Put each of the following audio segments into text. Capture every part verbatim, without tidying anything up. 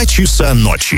два часа ночи.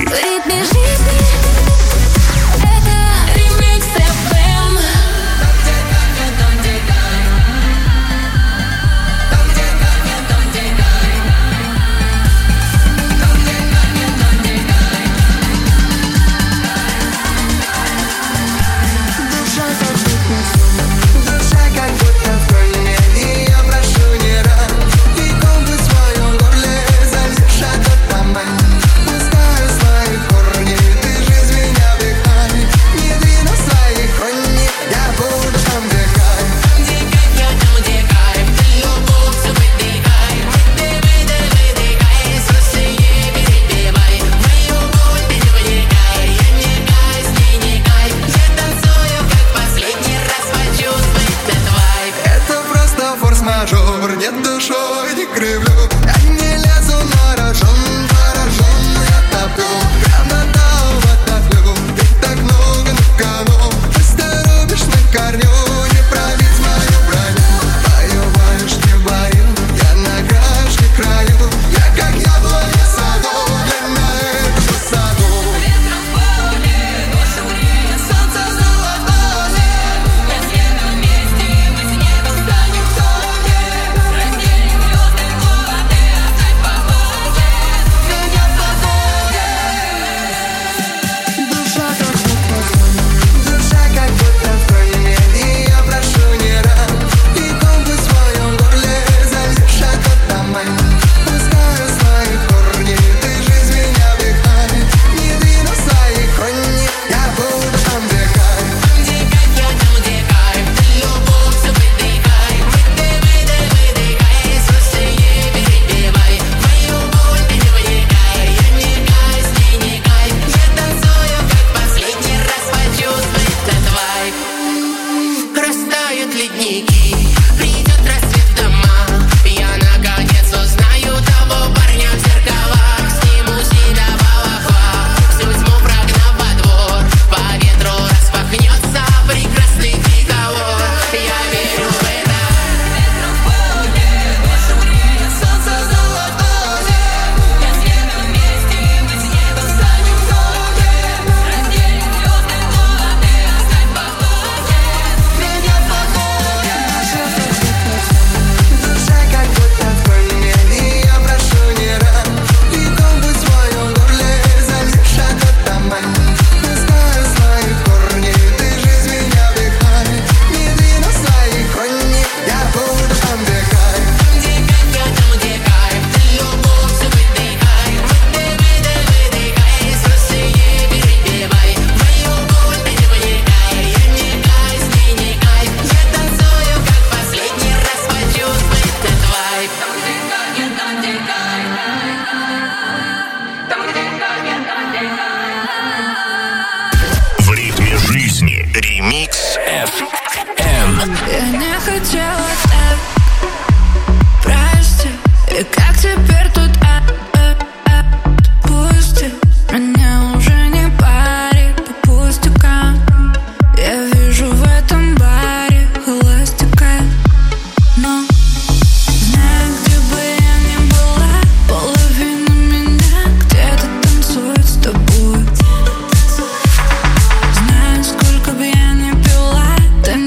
Знаю, сколько бы я ни пила, ты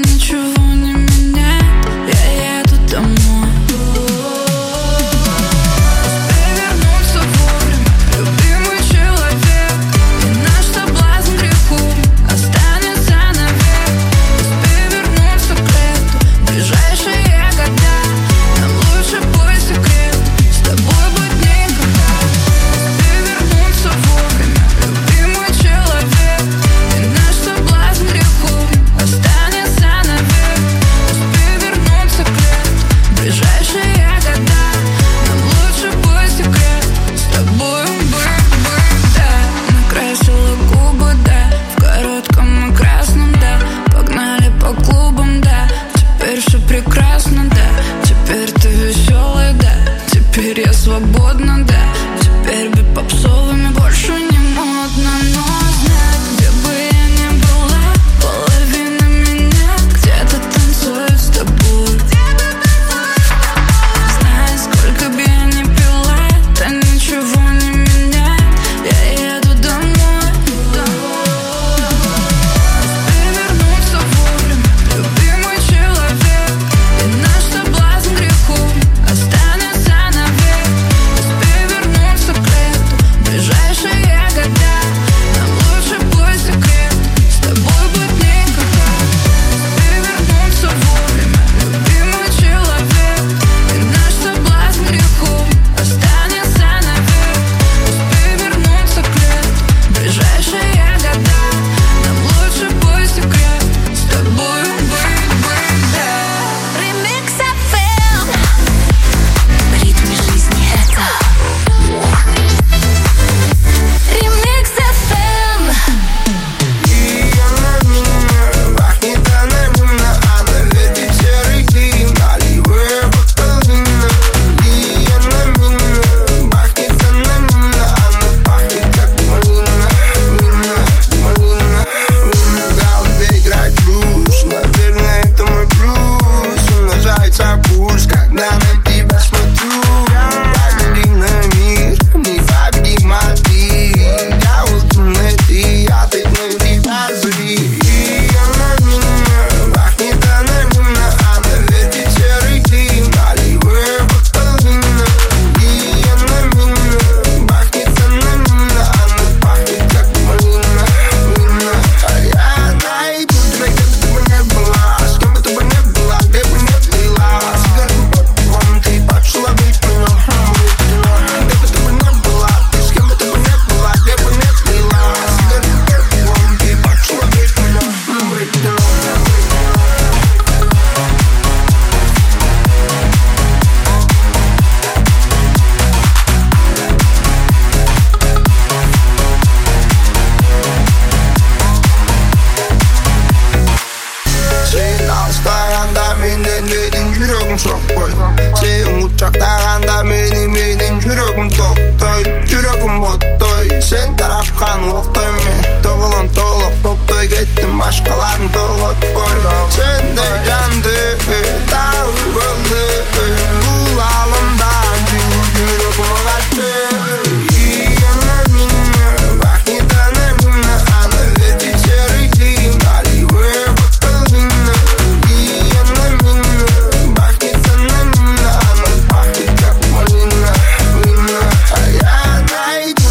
Senden dedin жүрегім соқпай Сен құшақтағанда мені менің жүрегім тоқтай Жүрегім оттай Сен таратқан оқтай мен Тоғылын толық топтай кеттім Башқаларын тоғытпай Сендей жанды тауып өлді Бұл алымдан жүрегім қашты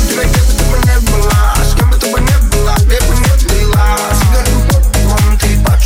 Типа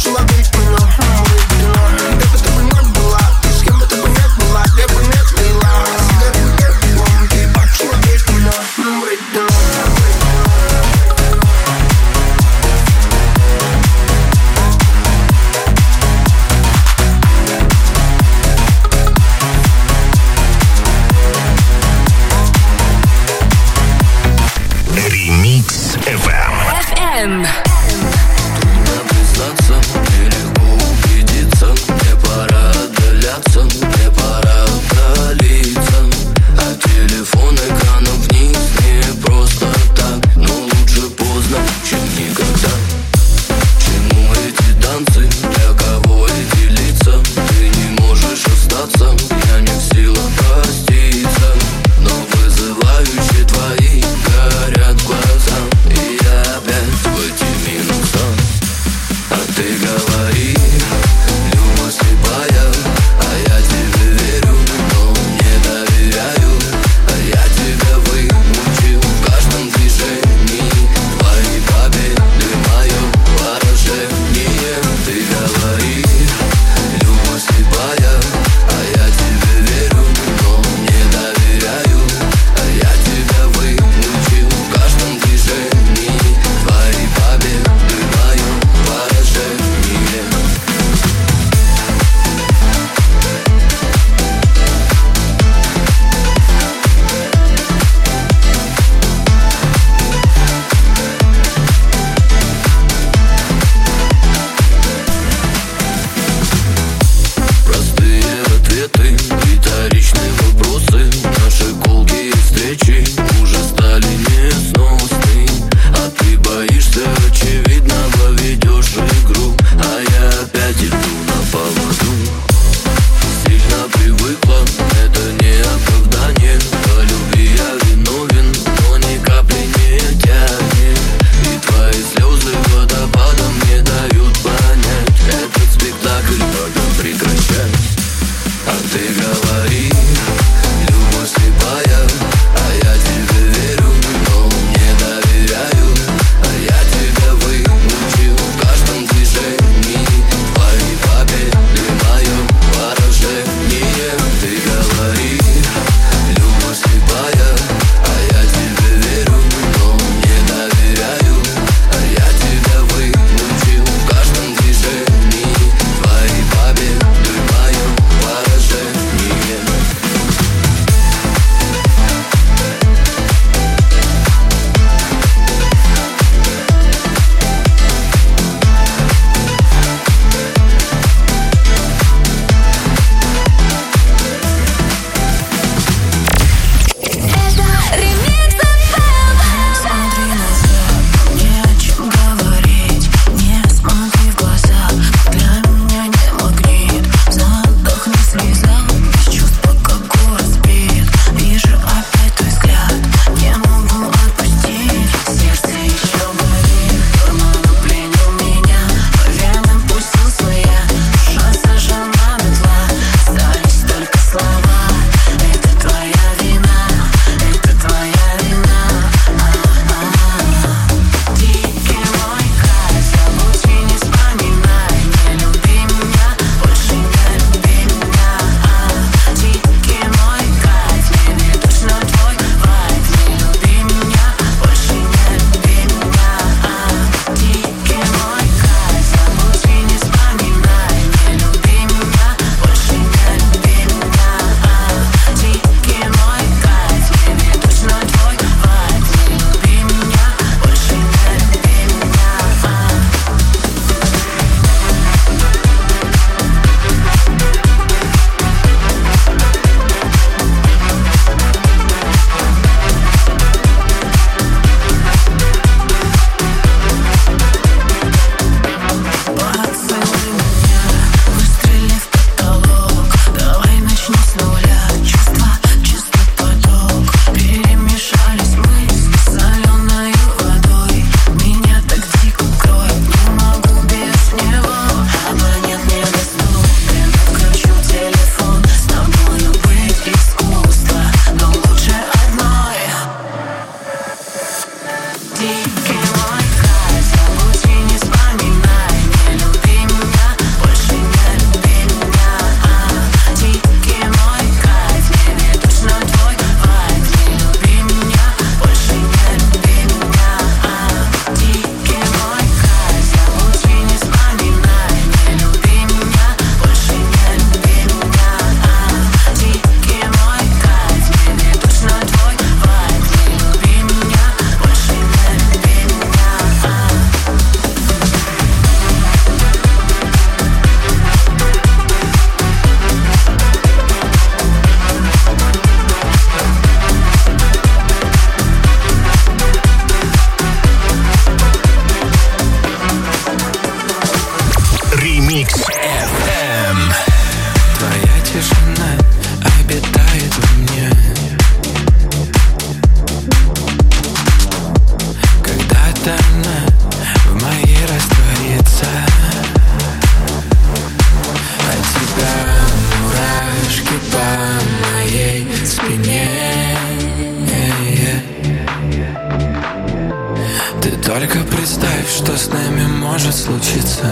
Только представь, что с нами может случиться.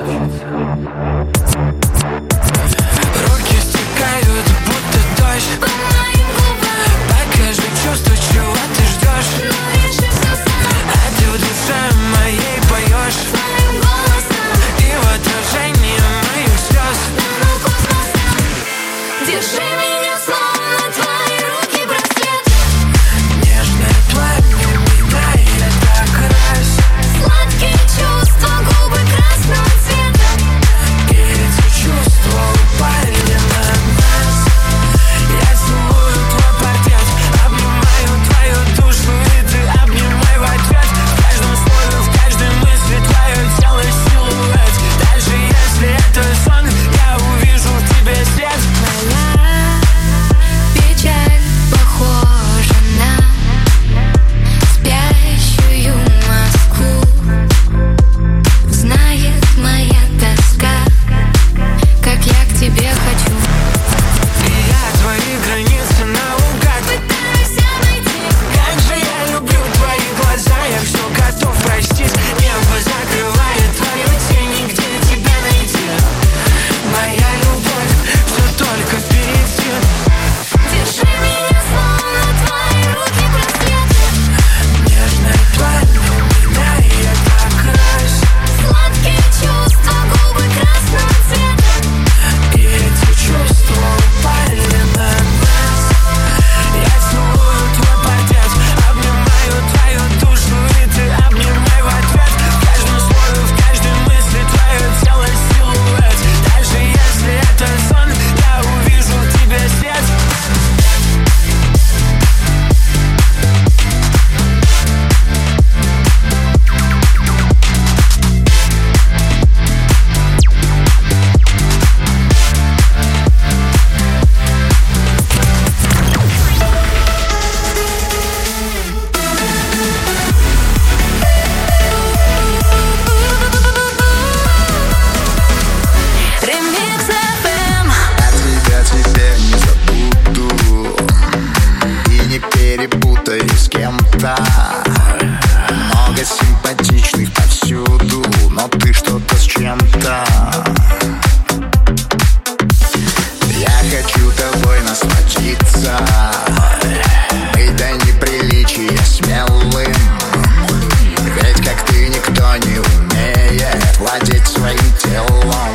Руки стекают, будто дождь по моим губам. Покажи чувство, чего ты ждешь. А ты в душе моей поешь своим голосом. И в отражении моих слез держи меня, словно твои руки браслет. Нежное пламя меняет окрас. Сладкие чувства, губы красного цвета. И эти чувства упали на нас. Я целую твой портрет, обнимаю твою душу, и ты обнимай в ответ. В каждом слове, в каждой мысли твое тело силуэт. Даже если это сон, я увижу в тебе свет. Печаль похожа на спящую Москву. Знает моя тоска, как я к тебе хочу. И я твои границы наугад Пытаюсь найти. Как же я люблю твои глаза, я все готов простить. Небо закрывает твою тень, нигде тебя найти. Моя любовь все только впереди. Держи меня, словно твои руки браслет. Нежное пламя меняет окрас. Сладкие чувства, губы красного цвета. И эти чувства упали на нас. Я целую твой портрет, обнимаю твою душу, и ты обнимай в ответ. В каждом слове, в каждой мысли твое тело силуэт. Даже если это сон, я увижу в тебе свет. Ремикс эф эм. Я тебя теперь не забуду и не перепутаю с кем-то. Много симпатичных повсюду, но ты что-то с чем-то. Я хочу тобой насладиться, быть до неприличия смелым. Ведь как ты никто не умеет владеть своим телом.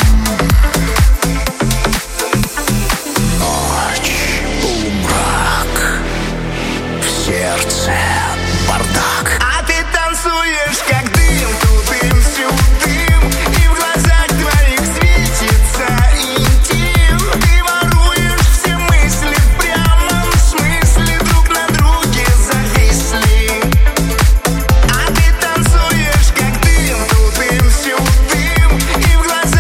Ночь, полумрак, в сердце бардак. А ты танцуешь, как дым, тут дым, всюду дым. И в глазах твоих светится интим. Ты воруешь все мысли в прямом смысле, друг на друге зависли. А ты танцуешь, как дым, тут дым, всюду дым. И в глазах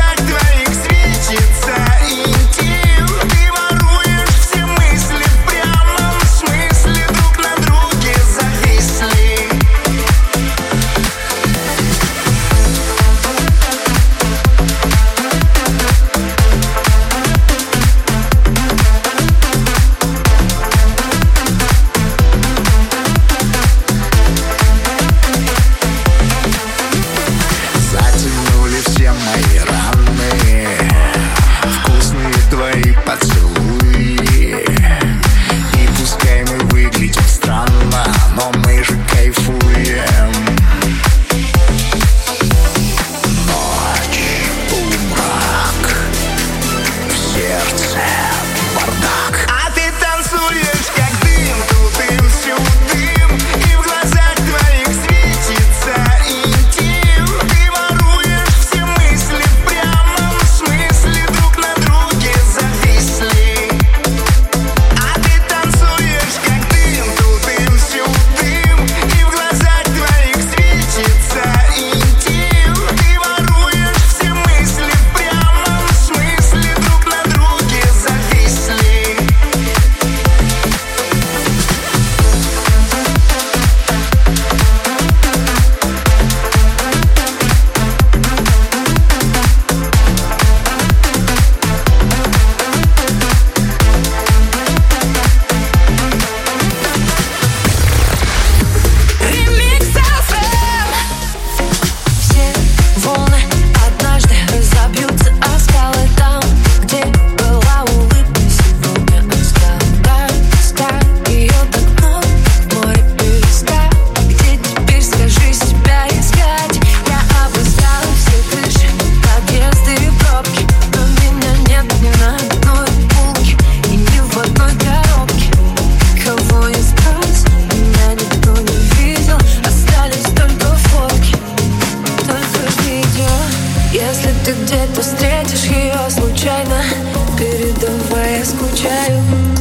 ты где-то встретишь ее случайно. Передавай, я скучаю.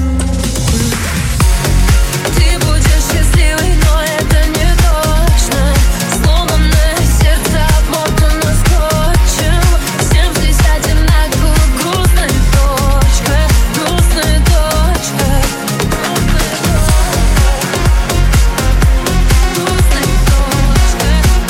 Ты будешь счастливой, но это не точно. Сломанное сердце обмотано скотчем. Всем здесь одинаково грустная точка. Грустная точка. Грустная точка.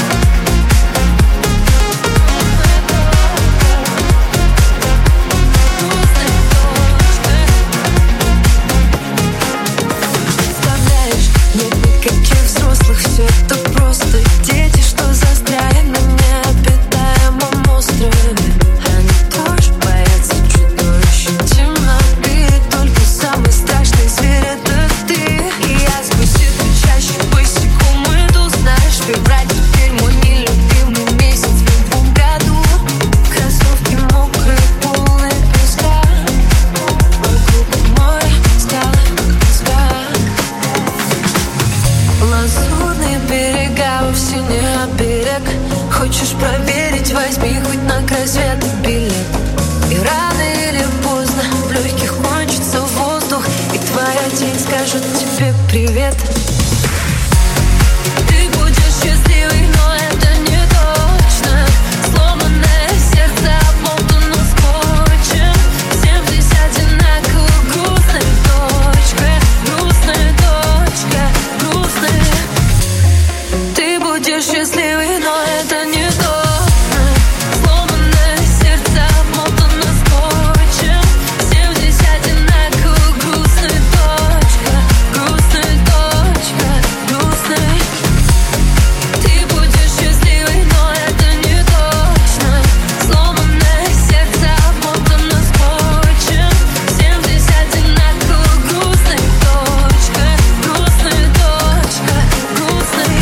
Представляешь, нет никаких взрослых, все это просто дети, что застряли на необитаемом острове. Они тоже боятся чудовищ и темноты. Только самый страшный зверь — это ты. И я сквозь эту чащу босиком иду. Знаешь, февраль теперь мой нелюбимый месяц в любом году. Кроссовки мокрые, полные песка. Вокруг море, скалы, песка. Лазурные берега, вовсе не берег. Хочешь проверить, возьми хоть на край света билет. И рано или поздно в легких кончится воздух, и твоя тень скажет тебе привет. Ты будешь счастливой, но это не точно. Сломанное сердце обмотано скотчем. Всем здесь одинаково грустная точка. Грустная точка. Грустная. Ты будешь счастливой, но это не точно. Сломанное сердце обмотано скотчем. Всем здесь одинаково грустная точка. Грустная точка. Грустная. Ты будешь счастливой, но это не точно. Сломанное сердце обмотано скотчем. Всем здесь одинаково грустная точка. Грустная точка. Грустная.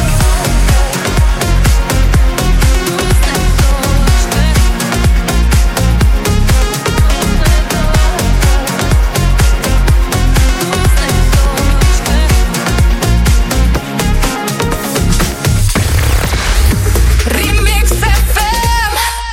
Ремикс эф эм.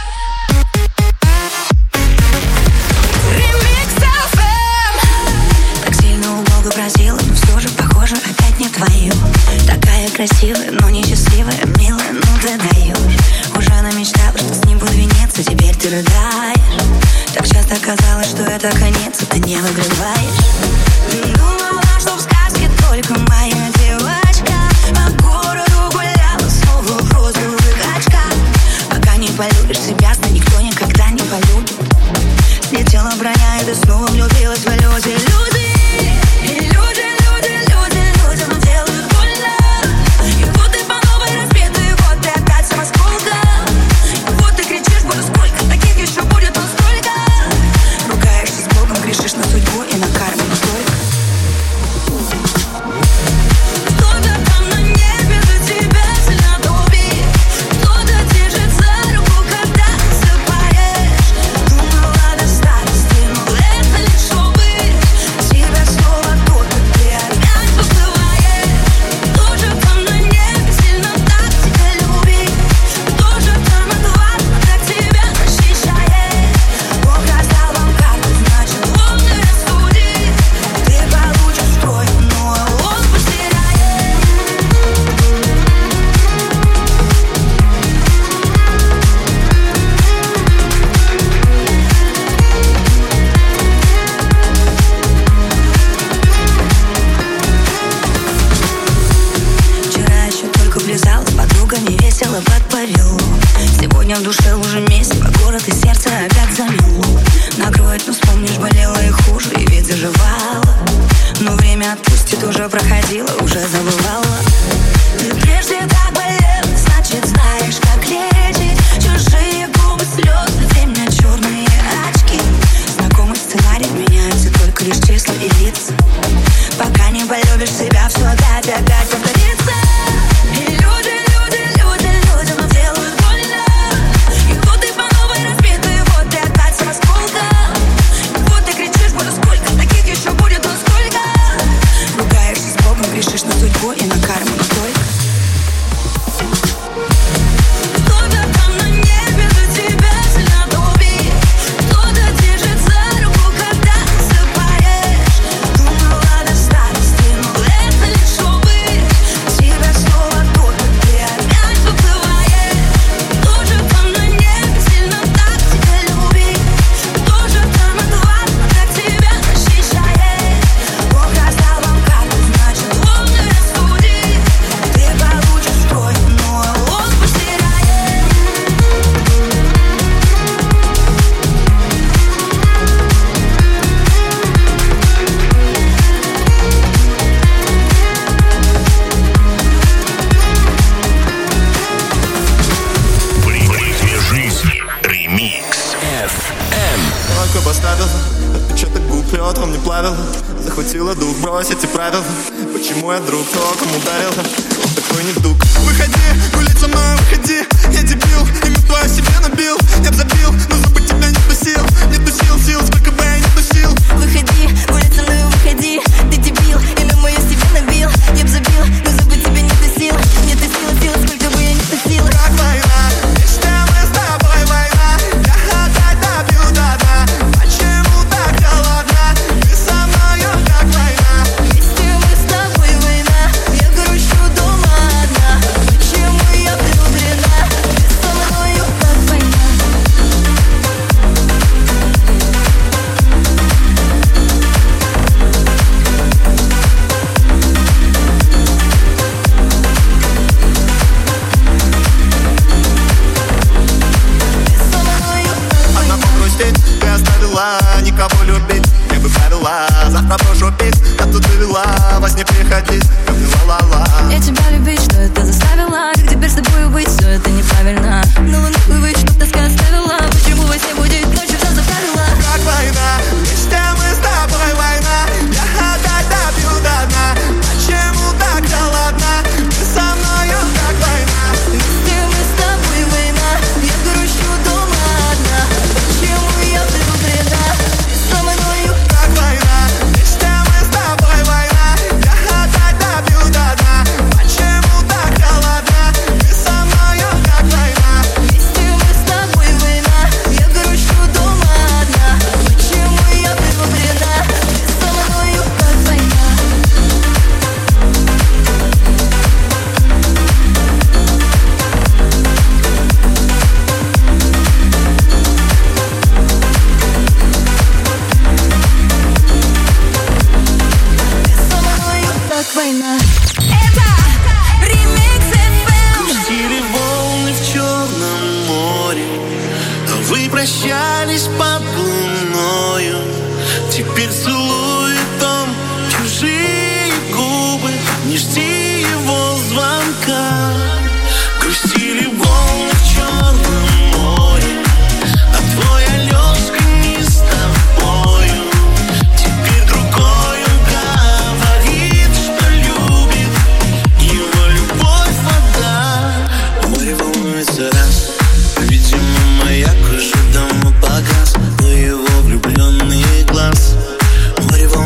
Ремикс эф эм. Так сильно у Бога просила, но все же, похоже, опять не твою. Такая красивая, но несчастливая, милая, ну ты даешь. Уже намечтала, что с ним буду венец, теперь ты рыдаешь. Так часто казалось, что это конец, а ты не выигрываешь. Думала, что в сказке только моя девочка по городу гуляла снова в розовых очках. Пока не полюбишь себя, знай, никто никогда не полюбит. Слетела броня, и ты снова влюбилась в иллюзии. Люди, люди, люди, люди, людям делают больно. И вот ты по новой разбитый, вот ты опять сам осколка. И вот ты кричишь, буду сколько, таких еще будет он столько. Ругаешься с Богом, грешишь на судьбу и на карму только. Кто-то там на небе за тебя сильно топит. Кто-то держит за руку, когда засыпаешь. Думала до старости, но это лишь быть. Тебя снова тут, ты опять поплываешь. Кто же там на небе сильно так тебя любит? Кто же там от вас так тебя защищает? Бог раздал вам карту, значит он и рассудит. Ты получишь тройку, но он потеряет. Вчера еще только влезала с подругами, весело подпарил. Сегодня в душе уже месяц, по город и сердце опять замело. Накроет, но вспомнишь, болело и хуже, и ведь заживало. Но время отпустит, уже проходило, уже забывала. Ты прежде так болел, значит знаешь, как лечить. Чужие губы, слезы, время, черные очки. Знакомый сценарий, меняются только лишь числа и лица. Пока не полюбишь себя, все опять, опять повторится. И люди, люди, люди, людям делают больно. И вот ты по новой разбитый, вот ты опять сам осколка. И вот ты кричишь, буду сколько, таких еще будет он сколько. Ругаешься с Богом, грешишь эф эм. Только поставил отпечаток губ, и он не плавил. Захватило дух, брось эти правила. Почему я друг, током ударил? Он такой недуг. Выходи, гулять со мной, выходи. Я дебил, имя твое себе набил. Я б забил, но забыть тебя не тусил. Не тусил сил, сколько бы я не тусил. Выходи, гулять со мной, выходи. Ты дебил, имя мое себе набил. Я б забил, но забыть тебя не тусил. Не тусил сил, сколько бы я не тусил. Как война, вместе мы с тобой война. Я опять добил до дна. Почему так холодно? Ты со мною как война. Вместе мы с тобой война. Я грущу дома одна. Почему я влюблена? Ты со мною как война. Одна погрустить, ты оставила никого любить. Я бы правила, завтра брошу пить. Я тут довела, во сне приходить. Как ты ла-ла-ла. Я тебя любить, что это заставила? Как теперь с тобой быть, все это неправильно. Но луну плывет, что тоска оставила. Почему во сне будет ночью все заправила? Как война, вместе мы с тобой война. Я опять добил до дна. Почему так холодно? Ты со мною как война. Вместе мы с тобой война. Я грущу дома одна. Почему я влюблена? Ты со мною Как война, вместе мы с тобой война. Я опять добил до дна. Почему так холодно? Ты со мною как война. Вместе мы с тобой война. Я грущу дома одна. Почему я влюблена? Ты со мною как война. Со мною как война. Это ремикс эф эм. Грустили волны в Черном море, а вы прощались под луною. Теперь целует он чужие губы. Не жди его звонка. Грустили волны в Черном море, а твой Алёшка не с тобою. Теперь другой он говорит, что любит. Его любовь вода. Море волнуется раз. Видимо, маяк уже давно погас. Но его влюбленный глаз. Море волнуется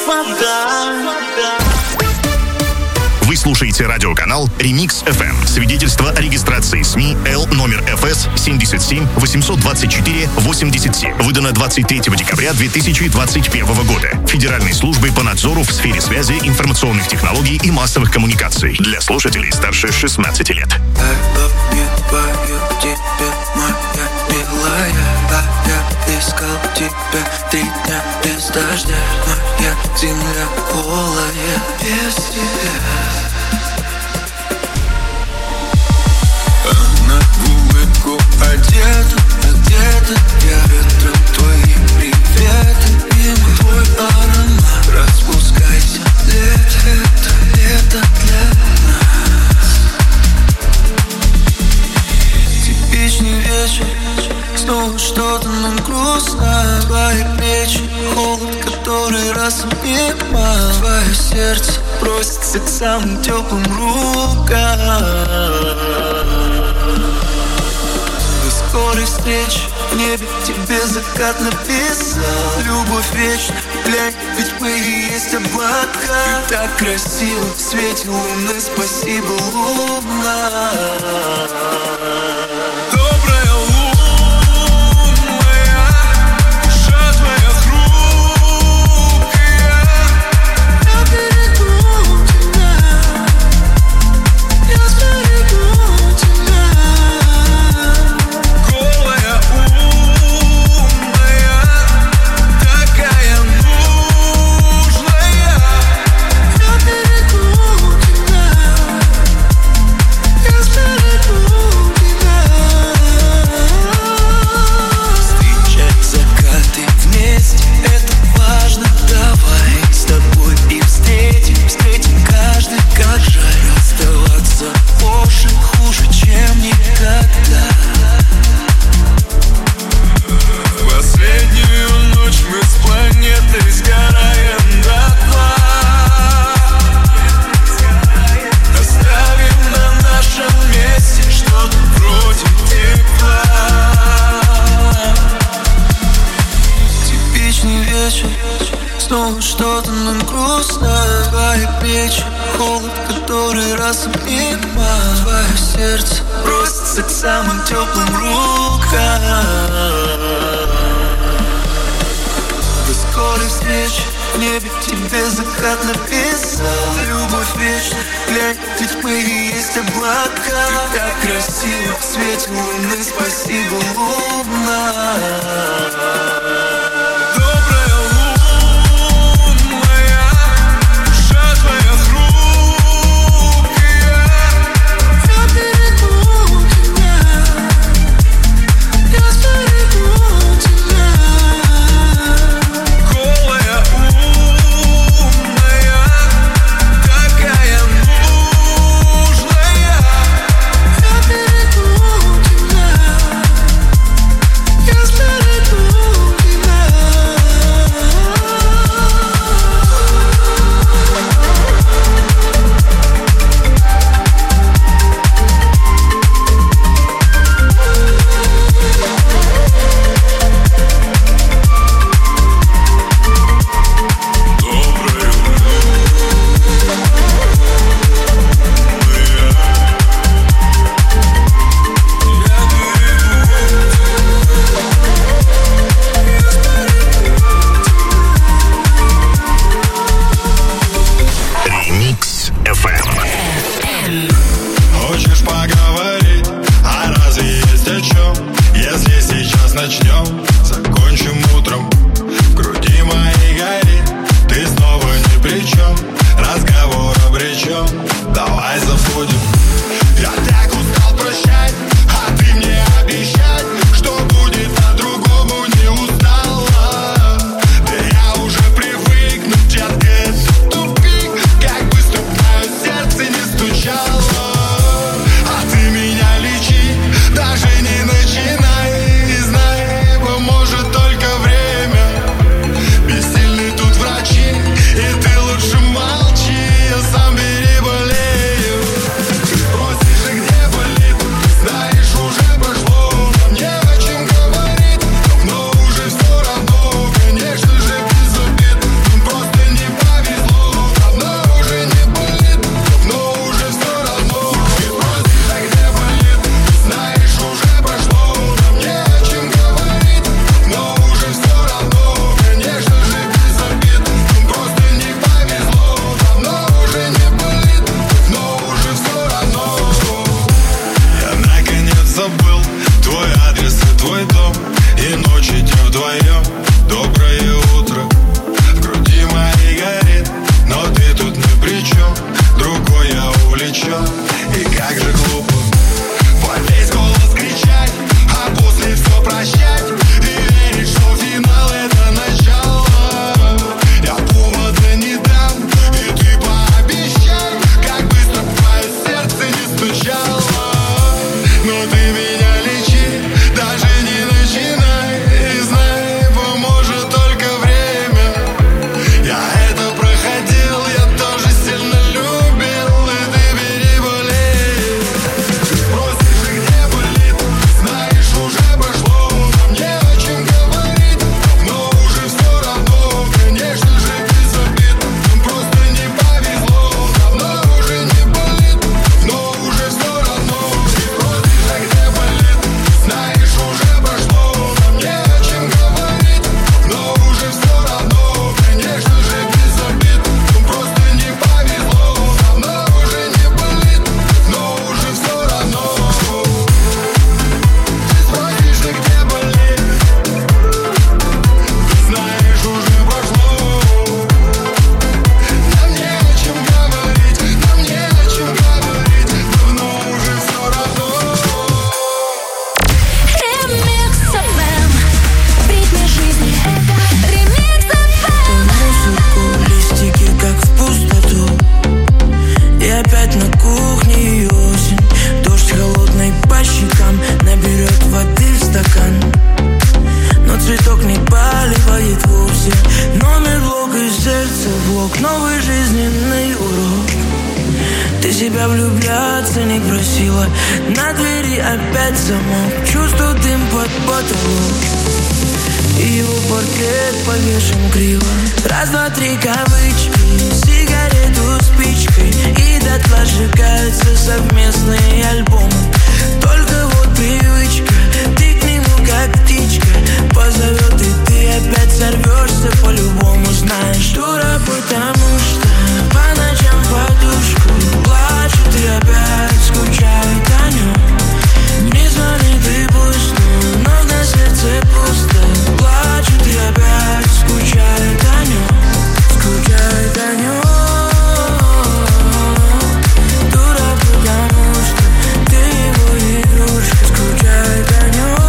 Вы слушаете радиоканал Remix эф эм. Свидетельство о регистрации СМИ Л номер эф эс семьдесят семь восемьсот двадцать четыре восемьдесят семь. Выдано двадцать третьего декабря две тысячи двадцать первого года. Федеральной службой по надзору в сфере связи, информационных технологий и массовых коммуникаций. Для слушателей старше шестнадцати лет. Искал тебя три дня без дождя, моя земля голая без тебя. Она в улыбку одета, а где-то я ветром твои приветы. Мимо твой аромат, распускайся, лето, это лето для нас. Типичный вечер, снова что-то нам грустно. Твои плечи, холод, который раз обнимал. Твое сердце просится к самым теплым рукам. До скорой встречи, в небе тебе закат написал. Любовь вечна, глянь, ведь мы и есть облака. Ты так красиво в свете луны, спасибо, луна. Добрая луна. Снова что-то нам грустно. Твои плечи, холод, который раз обнимал. Твое сердце просится к самым теплым рукам. До скорой встречи, в небе тебе закат написал. Любовь вечна, глянь, ведь мы и есть облака. Ты так красиво в свете луны, спасибо, луна. Yes, let it go. урок, новый жизненный урок. Ты себя влюбляться не просила, на двери опять замок, чувствую дым под потолок. И его портрет повешен криво. Раз, два, три кавычки, сигарету спичкой, и дотла сжигаются совместные альбомы. Только вот привычка, ты к нему как птичка позовет, и ты опять сорвешься по-любому. Знаешь, дура, потому что по ночам подушку плачет и опять скучает о нем. Не звонит и пусто, но на сердце пусто. Плачет и опять скучает о нем, скучает о нем. Дура, потому что ты его игрушка, скучает о нем.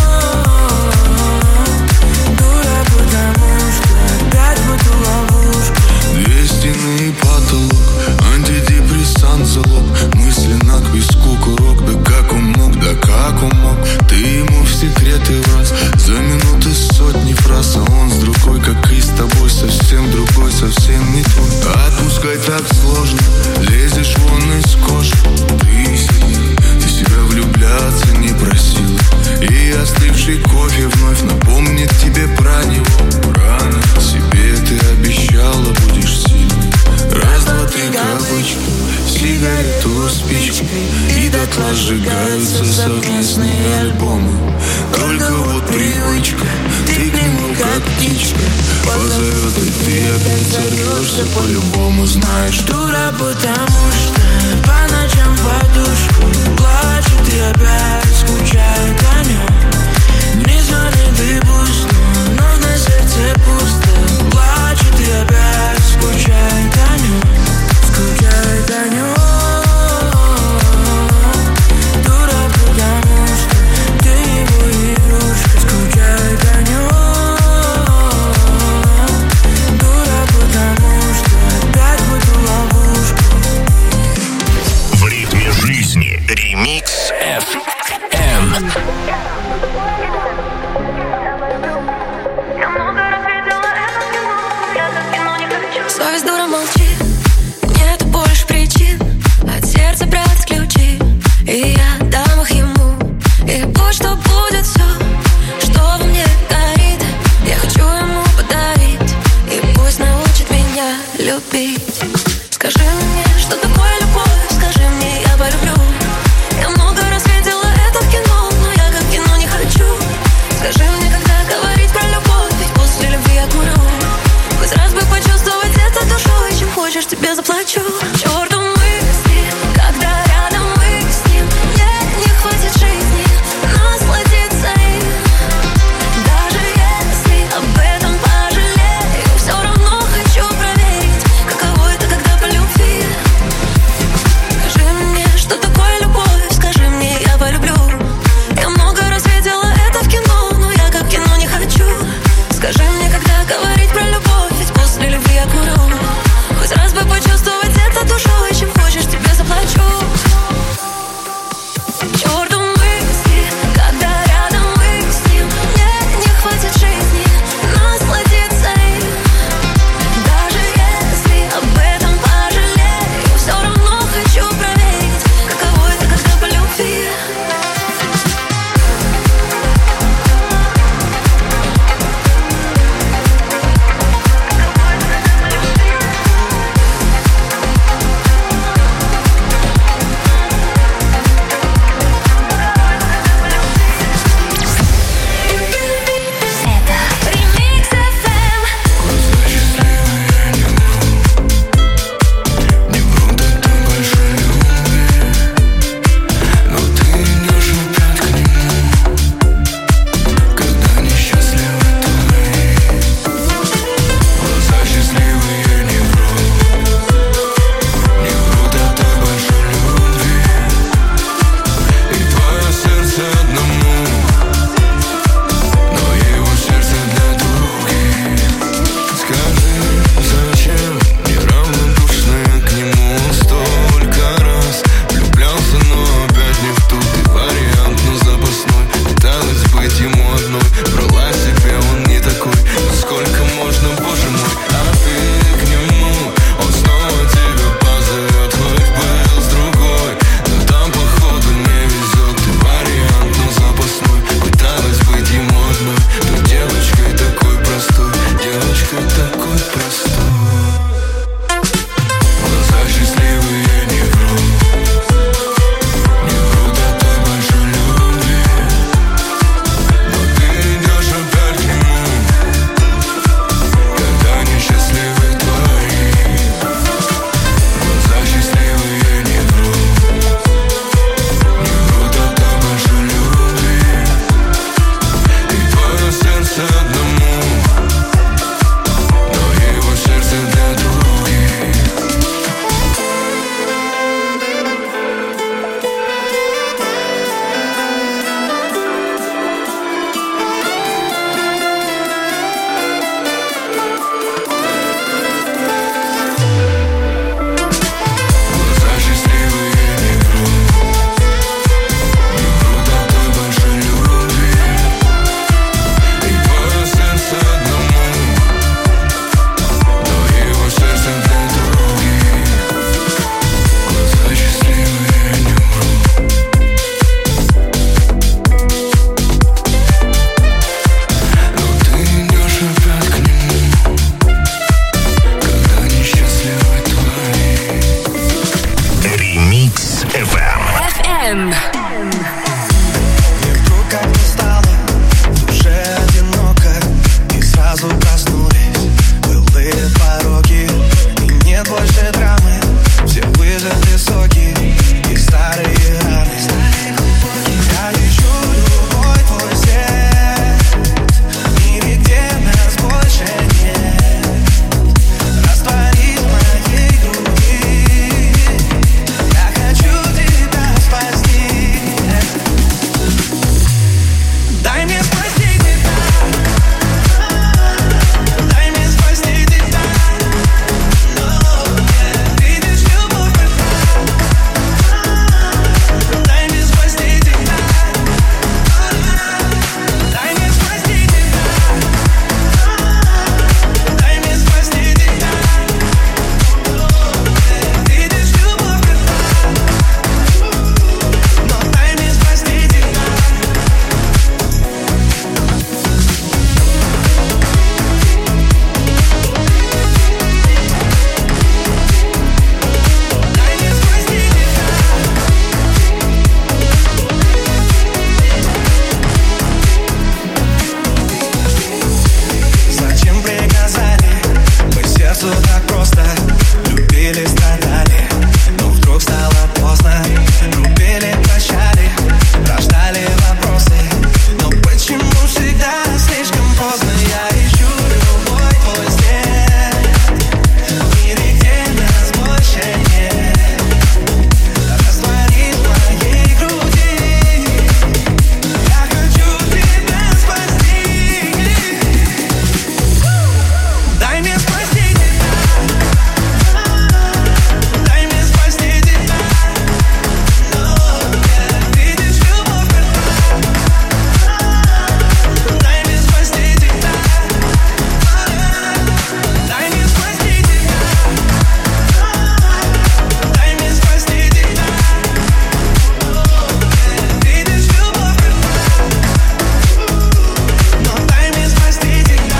Дура, потому что опять в эту ловушку. Две стены и потолок, антидепрессант залог, мысли на к виску курок. Да как он мог, да как он мог, ты ему в секреты враз. За минуты сотни фраз, а он с другой, как и с тобой, совсем другой, совсем не твой. Отпускать так сложно, лезешь вон из кожи. Ты сидел, ты себя влюбляться не просил, и остывший кофе вновь напомнит тебе про него. Рано себе ты обещала, будешь сильной. Раз, два, три кавычки, сигарету спичкой, и дотла сжигаются совместные альбомы. Только вот привычка, ты к нему как птичка позовет, и ты опять сорвешься по-любому. Знаешь, дура, потому что по ночам подушку плачет и опять скучает о нем. Не звонит и пусто, но на сердце пусто. Плачет и опять скучает о нем, скучает о нем. Дура, потому что ты его игрушка, скучает о нем. Дура, потому что опять в эту ловушку. В ритме жизни. Ремикс эф эм. Совесть дура молчит, нету больше причин от сердца брать ключи, и я дам их ему. И пусть что будет все, что во мне горит, я хочу ему подарить, и пусть научит меня любить. Скажи мне, что такое любовь, скажи мне, я полюблю. Я много раз видела это в кино, но я как в кино не хочу. Скажи мне, когда говорить про любовь, ведь после любви я курю. Хоть раз бы почувствовать это душой, чем хочешь, тебе заплачу. Чёрту мысли, когда рядом мы с ним, мне не хватит жизни насладиться им. Даже если об этом пожалею, все равно хочу проверить, каково это, когда по любви. Скажи мне, что такое любовь, скажи мне, я полюблю. Я много раз видела это в кино, но я как в кино не хочу. Скажи мне, когда говорить про любовь, ведь после любви я курю. Хоть раз бы почувствовать это просто любили, страдали, но вдруг стало поздно. Рубили, прощали, рождали вопросы, но почему всегда слишком поздно? Я ищу любовь во сне, в мире, где нас больше нет. Растворись в моей груди, я хочу тебя спасти. Дай мне спасти тебя, дай мне спасти тебя. Видишь, любовь дай мне спасти тебя, дай мне спасти тебя, дай мне спасти тебя. Видишь, любовь но дай мне спасти тебя.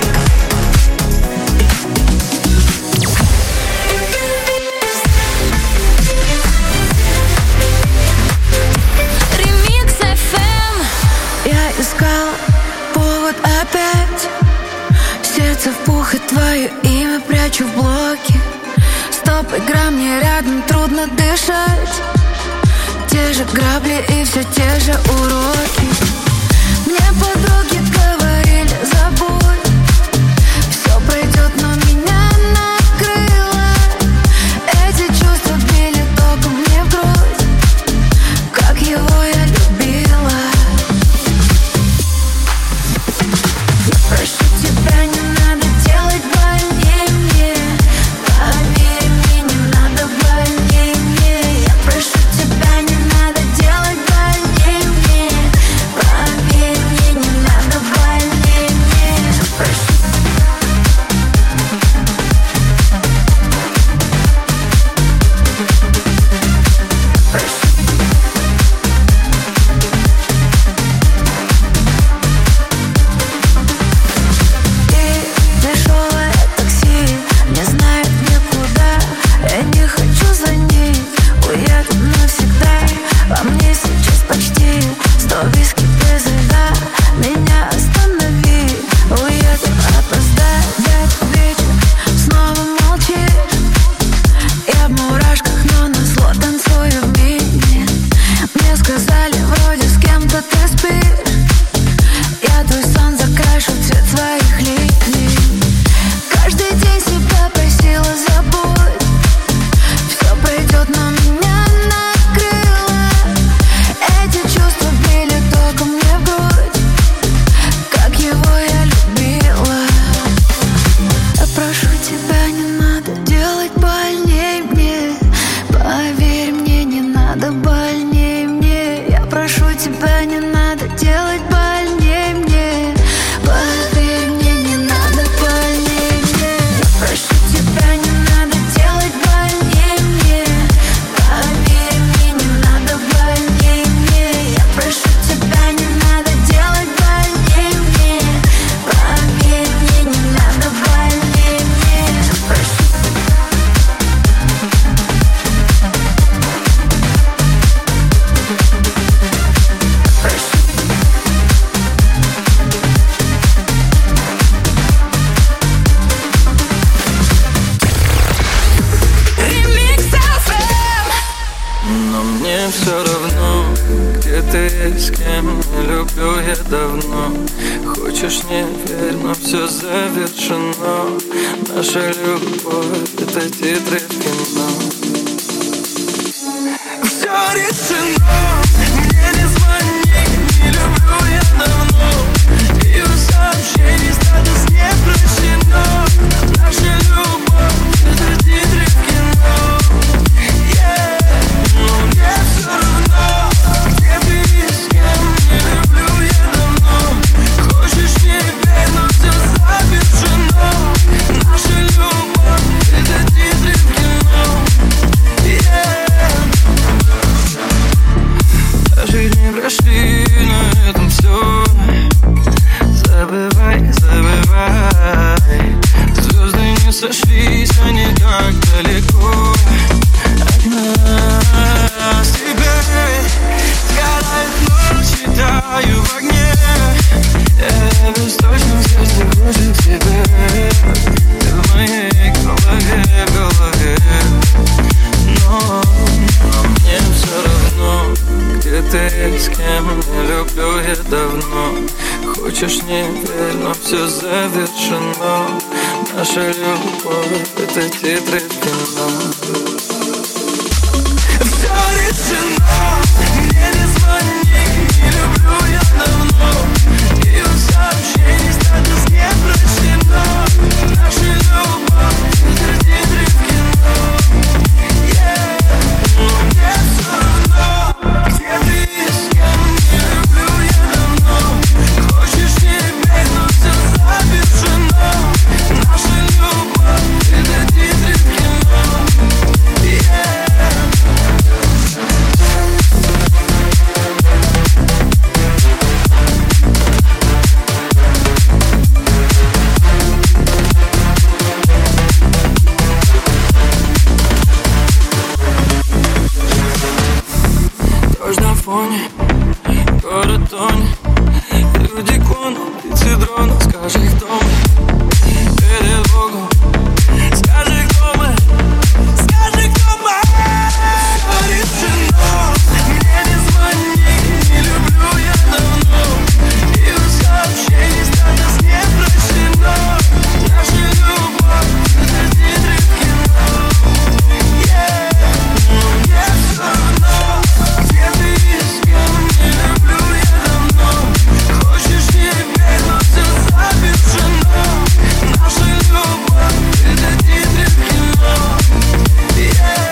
Ремикс эф эм. Я искала повод опять. Сердце в пух и твое имя прячу в блоке. Стоп, игра, мне рядом трудно дышать. Те же грабли и все те же уроки. Мне подруги говорили, забудь, все пройдет, но меня накрыло. Эти чувства били током мне в грудь, как его я любила. Я прошу тебя, не надо делать больнее мне. Поверь мне, не надо больнее мне. Я прошу тебя, не надо делать больнее мне. Поверь мне, не надо больнее мне. Прошу. И дешевое такси не знает никуда. Я не хочу звонить, уеду навсегда. Во мне сейчас почти сто виски без льда. Меня останови, уеду, опоздать вечер. Снова молчишь, я в мурашках, но назло танцую в мире. Мне сказали, вроде с кем-то ты спишь. Я твой сон закрашу в цвет своих линий. Каждый день себя просила, забудь, все пройдет, но меня накрыло. Эти чувства били током мне в грудь, как его я любила. Я прошу тебя, не надо делать больнее мне. Поверь мне, не надо больнее мне. Я прошу тебя, не надо делать больнее мне. Поверь мне, не надо больнее мне. Я прошу тебя, не надо делать больнее мне. Поверь мне, не надо больнее мне. Я прошу тебя, не надо делать больнее мне. Поверь мне, не надо больнее мне. Прошу. Ремикс эф эм. Но мне все равно, где ты, с кем, не люблю я давно. Хочешь, не верь, но все завершено. Наша любовь — это титры в кино. Все решено, мне не звони, не люблю я давно. Ее сообщений статус не прощено. Наша любовь — это титры в кино. Yeah. Но мне все равно, где ты и с кем, не люблю я давно. Хочешь, не верь, но все завершено. Наша любовь — это титры в кино. Yeah. Хочешь, не верь, но все завершено. Наша любовь — это титры в кино. Все решено, мне не звони, не люблю я давно. И у сообщений статус не прочтено. Наша любовь — это титры в кино. Yeah. Но мне все равно, где ты и с кем. Не люблю я давно. Хочешь, не верь, но все завершено. Наша любовь — это титры в кино. Yeah. Дождь на фоне, город тонет. Люди конут, птицы дрона. Скажи, кто мы перед Богом. Скажи, кто мы. Скажи, кто мы. Все решено, мне не звони. Не люблю я давно. И у сообщений статус не прочтено. Наша любовь — это титры в кино. Yeah. Но мне все равно, где ты и с кем. Не люблю я давно. Хочешь, не верь, но все завершено. Наша любовь — это титры в кино. Yeah.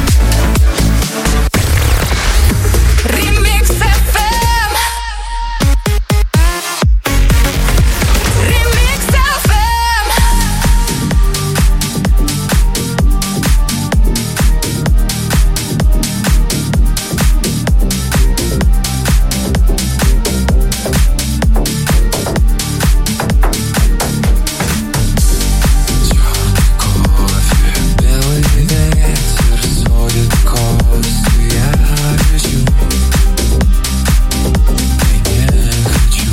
Ремикс эф эм. Ремикс эф эм. Белый ветер сводит косы, я лечу и не хочу.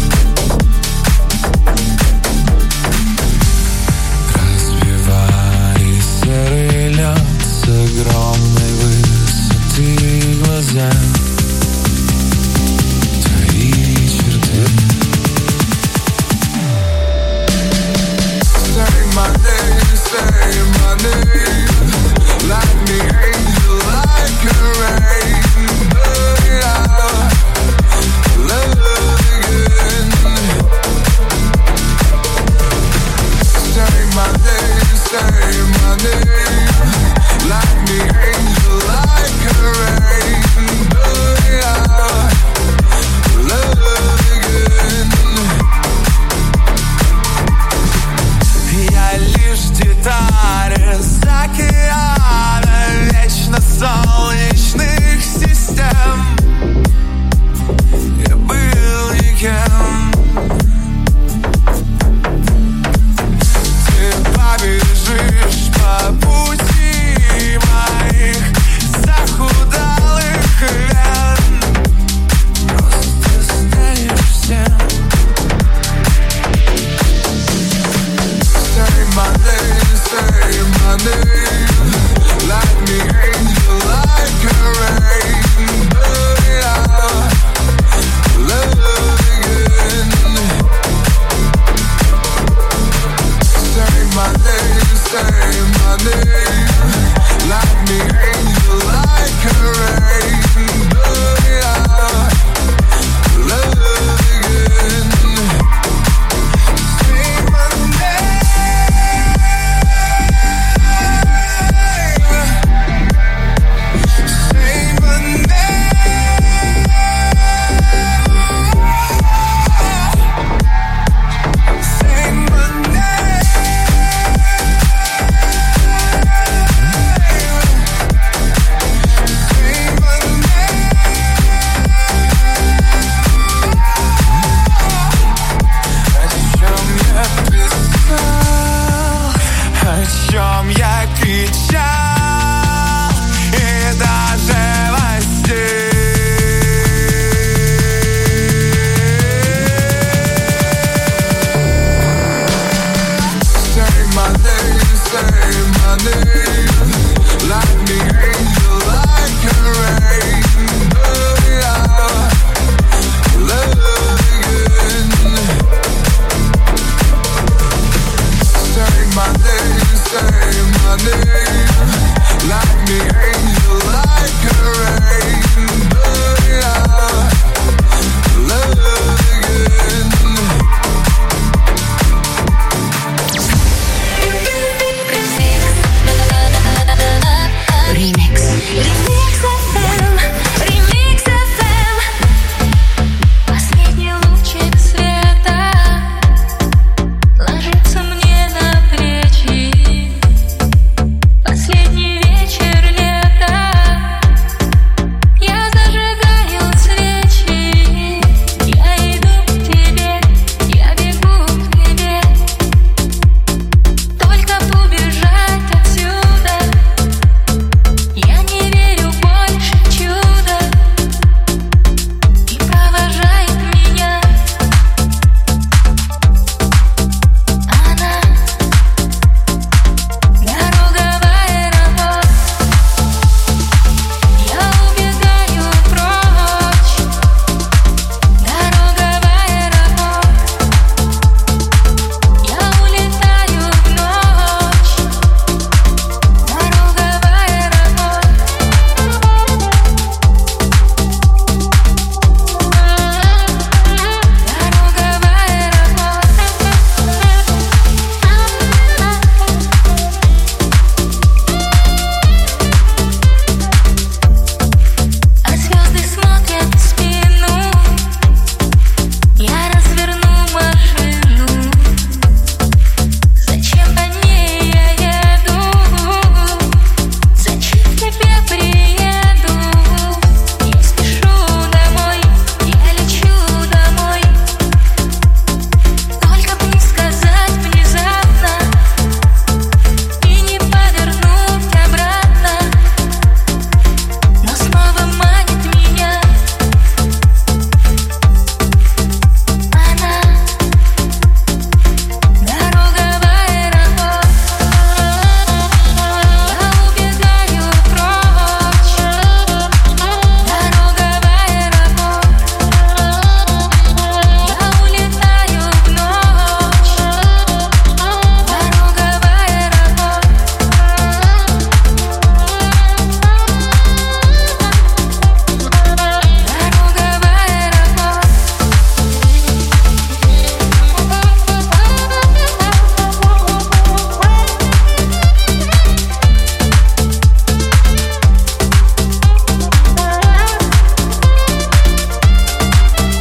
Разбивай серый лед с огромной высоты глаза. Твои черты. Say my name, say my name. Like me, angel, like a rain. Yeah. Love again. Say my name, say my name. Like me, angel, like a rain. Yeah. Love again. Я лишь деталь из океана вечно солнечных систем. Я был никем. Ты побежишь по пути моих захудалых вен. Просто станешь всем. Say my name, say my name. Like me, angel, like a rain. Yeah. Love again. Say my name, say my name.